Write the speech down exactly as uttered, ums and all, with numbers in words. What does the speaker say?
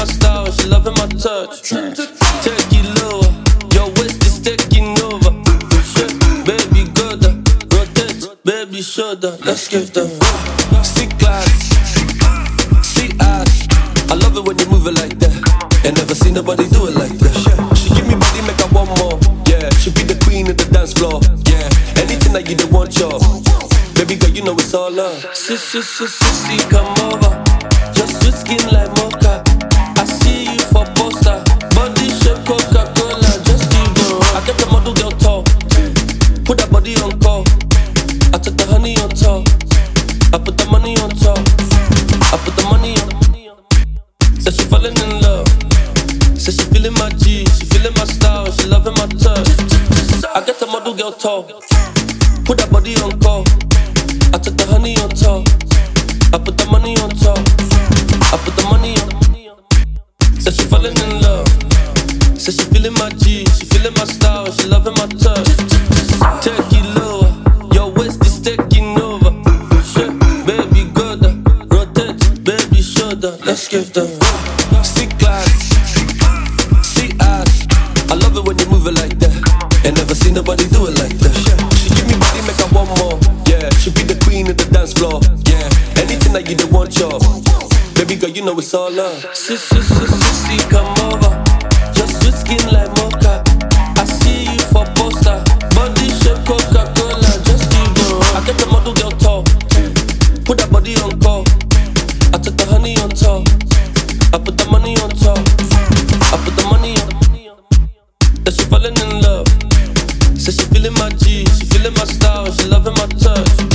style and she loving my touch. Take it lower, your waist is taking over. Shit, baby, go down, rotate, baby, shoulder. Let's give them see class, see ass. I love it when you move it like that. Ain't never seen nobody do it like that. She give me body, make her want more. Yeah, she be the queen of the dance floor. Yeah, anything that you don't want, yo. Baby girl, you know it's all love. Sis, sis, sis, sis, come over. Your sweet skin like mocha. I see you for poster. Body shape Coca-Cola, just keep going. I get the model girl tall. Put that body on call. I took the honey on top. I put the money on top. I put the money on. Said she falling in love. Said she feeling my G. She feeling my style. She loving my touch. I get the model girl tall. Put that body on call. I took the honey on top. I put the money on top. I put the money on. Said she falling in love. Said she feeling my G. She feeling my style. She loving my touch. Take it lower. Your waist is taking over. Shit, baby, go down. Rotate, baby, shoulder. Let's give them see class, see ass. I love it when you move it like that. Ain't never seen nobody do it like that. She give me body, make her want more. Yeah, she be the queen of the dance floor. Yeah, anything that you don't want, yo. Baby girl, you know it's all love. Sis, sis, sis, sis, come over. Your sweet skin like mocha. I see you for poster. Body shape Coca-Cola, just keep going. I get the model girl tall. Put that body on call. I took the honey on top. I put the money on top. I put the money on. That she falling in love. Said she feeling my G. She feeling my style. She loving my touch.